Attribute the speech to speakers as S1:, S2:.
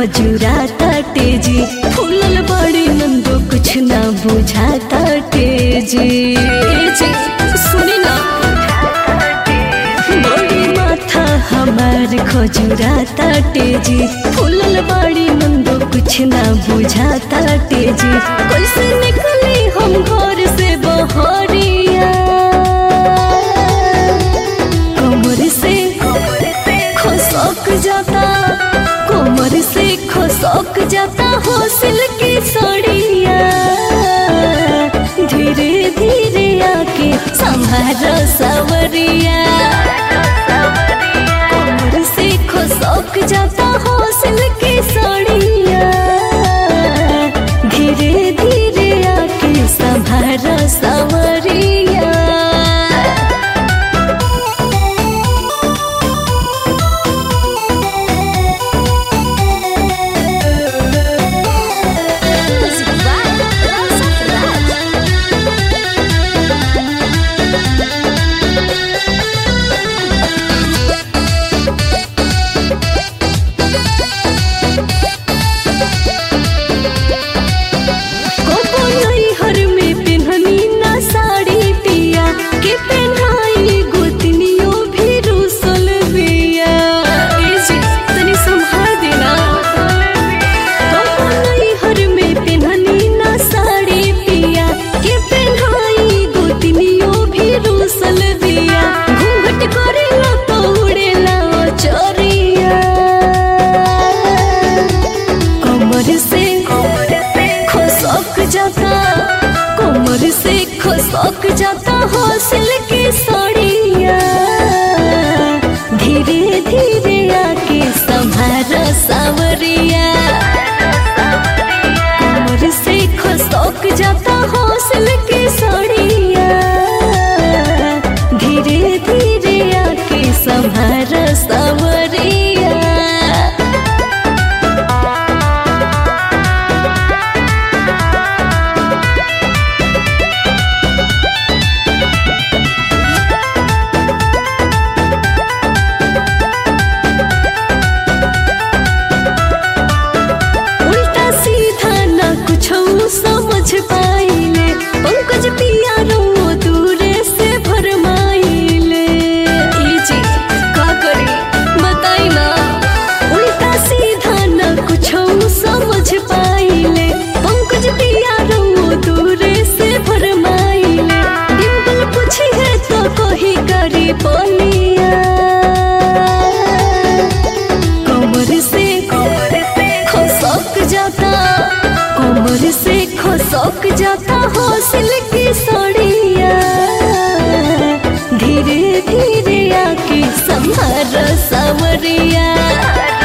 S1: खजुराता तेजी फूलल बड़ी नंदो कुछ ना बुझाता तेजी सुनी ना बड़ी माथा हमार खजुराता तेजी फूलल बड़ी नंदो कुछ ना बुझाता तेजी कैसे निकली हम घर से बहरिया कमर से खसक जाता कमर से खसक जाता हौसल की सड़िया धीरे धीरे आके संभारो सवरिया कमर से खसक जाता हौसल की सड़िया धीरे धीरे आके संभारो सवरिया कमर से खसक जाता हौसल की सड़िया धीरे धीरे आके संभारो सवरिया कमर से खसक जाता हौसल की सड़िया धीरे धीरे आके संभारो सवरिया समझ पाइले पंकज पिया रो दूरे से भरमाइले जी का करे बताई ना उल्टा सीधा ना कुछ समझ पाइले पंकज पिया रो दूरे से भरमाइले डिम्पल पूछी है तो कोही करी बोलिया कमर से खसक जाता कमर से खसक जाता हौसल की सड़िया धीरे धीरे आके संभारो सवरिया।